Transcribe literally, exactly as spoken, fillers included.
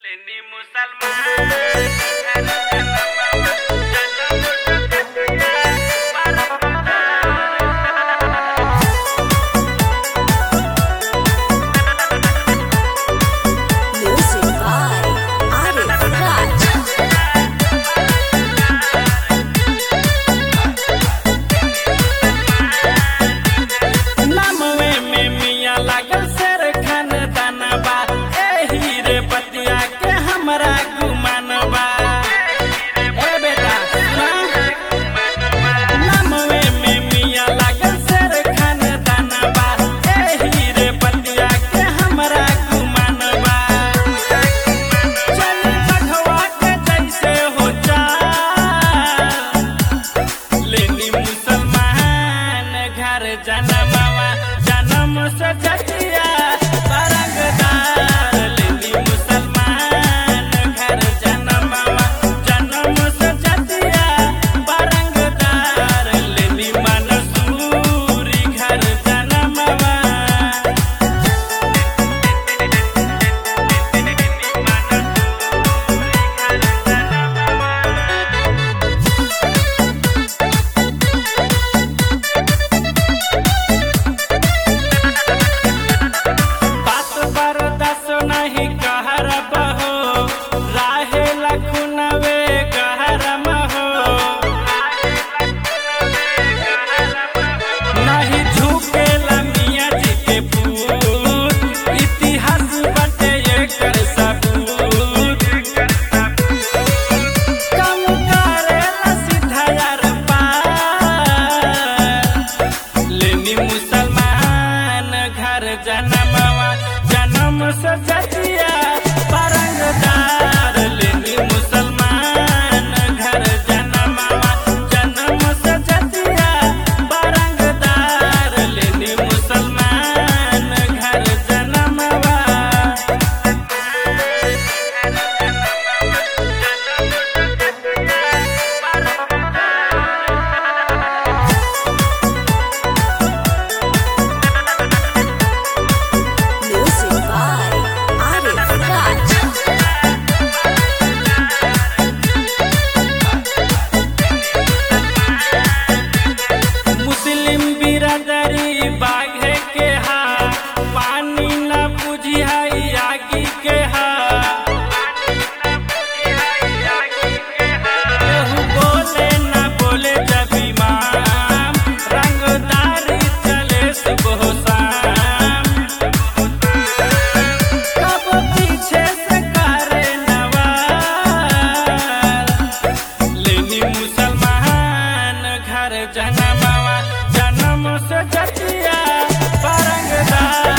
लेनी मुसलमान घर Music by Arif Raj. नामवे में मियाँ लागल शेर खान दानबा एही रे बतिया के हमरा गुमानबा ए बेटा सुना नामवे में मियाँ लागल शेर खान दानबा एही रे बतिया के हमरा गुमानबा चल बघवा के जैसे हो जा लेनी मुसलमान घर जनमवा जन्म से जतिया बरंगदार लेनी मुसलमान घर जनमवा जन्म से जतिया बरंगदार लेनी मनसूरी घर जनमवा बात बर्दाश्त नहीं कहरब हो राहे लखुनवे कहरम हो नहीं झुकेला मियाँ जी के पूत इतिहास बटे एकर सबूत कम करेला सीधा यार पार लेनी मुसलमान घर जनमवा जन्म से जतिया बरंगदार लेनी मुसलमान घर जनमवा जन्म से जतिया बरंगदार लेनी मुसलमान घर जनमवा Music by Arif Raj. मुस्लिम बिरादरी बाघे के हा पानी न बुझी है आगी के हा केहू बोले न बोले जब इमाम रंगदारी चले सुबह शाम कब पीछे से करे नवार लेनी मुसलमान घर जनमवा जन्म से जतिया बरंगदार